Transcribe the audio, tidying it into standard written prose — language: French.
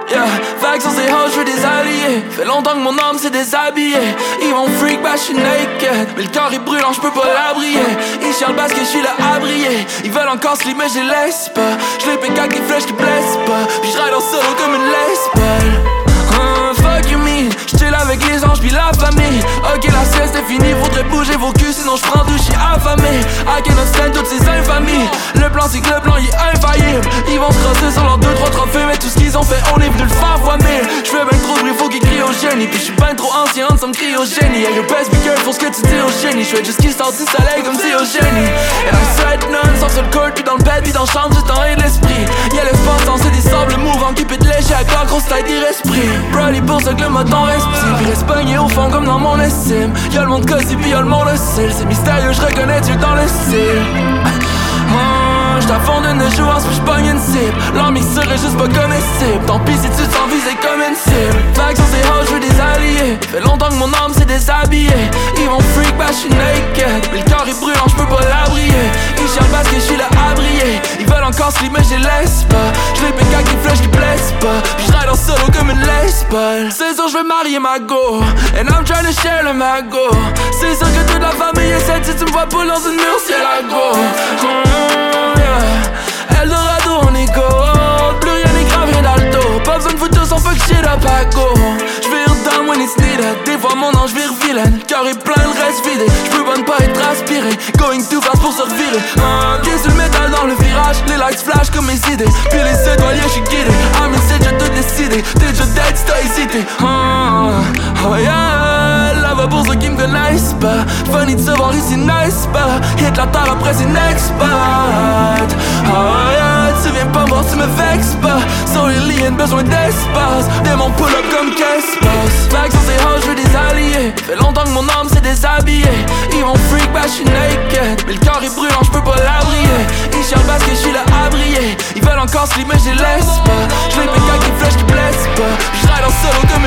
Yeah, vagues sur ces hoes, je veux des alliés. Fait longtemps que mon âme s'est déshabillée. Ils vont freak, bah j'suis naked. Mais le corps est brûlant, j'peux pas l'abrier. Ils chialent parce que j'suis là à briller. Ils veulent encore slip mais je les laisse pas. J'les pique avec des flèches qui blessent pas. Puis j'ride en solo comme une laisse-balle. Fuck you mean, j'chill avec les anges puis la famille. Ok la sieste est finie, faudrait bouger vos culs sinon j'prends douche, j'suis affamé. I cannot stand toutes ces infamies. Le plan c'est que le plan il est infaillible. Ils vont se crosser sur leurs 2-3 trophées. Mais tout ce qu'ils ont fait on est venu le faire fois 1000. J'fais ben trop de bruit, faut qu'ils crient au génie. Puis j'suis ben trop ancien, ça me crie au génie. Yeah, your best be careful ce que tu dis au génie. J'fais juste qu'ils sortent du soleil comme si au génie. Et un set none, sort sur le court puis dans le bed puis dans la chambre du temps et de l'esprit. Y'a l'espace c'est des sables mouvants qui peut te léger avec la grosse taille d'iresprit. Brody pour ça que le mode en reste petit. Puis reste pogné au fond comme dans mon estime. Y'a le monde cosy puis y'a le monde hostile. C'est mystérieux, j'reconnais Dieu dans le style. J't'affond de ne jouer, puis j'pogne une cible. Leur mixture est juste pas comestible. Tant pis si tu te sens visé comme une cible. Vagues sur ces hoes, je veux des alliés. Fait longtemps que mon âme s'est déshabillée. Ils vont freak, bah j'suis naked. Mais le corps est brûlant, j'peux pas l'abrier. Ils chialent parce que j'suis là à briller. Ils veulent encore slip mais je les laisse pas. J'les pique avec des flèches qui blessent pas. Puis j'ride en solo comme une laisse-balle. C'est sûr j'veux marier ma go. And I'm trying to share le mago. C'est sûr que toute la famille est celle si tu me vois pas dans une mur, c'est la go. Eldorado on est gold. Plus rien n'est grave, rien d'alto. Pas besoin de photos sans fuck shit up à go. J'vire down when it's needed. Des fois mon ange vire vilaine. Cœur est plein, le reste vidé. J'peux pas ne pas être aspiré. Going too fast pour se revirer. Pieds sur le métal dans le virage. Les lights flash comme mes idées. Puis les étoiles, j'suis guidé. I'm in j'ai tout décidé. T'es déjà dead, t'as hésité. Oh yeah. Là-bas pour ceux qui me connaissent pas. Funny de se voir ici, nice pas. Hit la terre après c'est next spot. Oh yeah, tu viens pas voir, tu me vexes pas. Sur les liens, besoin d'espace. Démon pull-up comme qu'espace. Vagues sur ces hoes, je veux des alliés. Fait longtemps que mon âme s'est déshabillée. Ils vont freak, bah j'suis naked. Mais le corps est brûlant, j'peux pas l'abrier. Ils chialent parce que j'suis là à briller. Ils veulent encore slip mais je les laisse pas. J'les pique avec des flèches qui blessent pas. J'ride en solo comme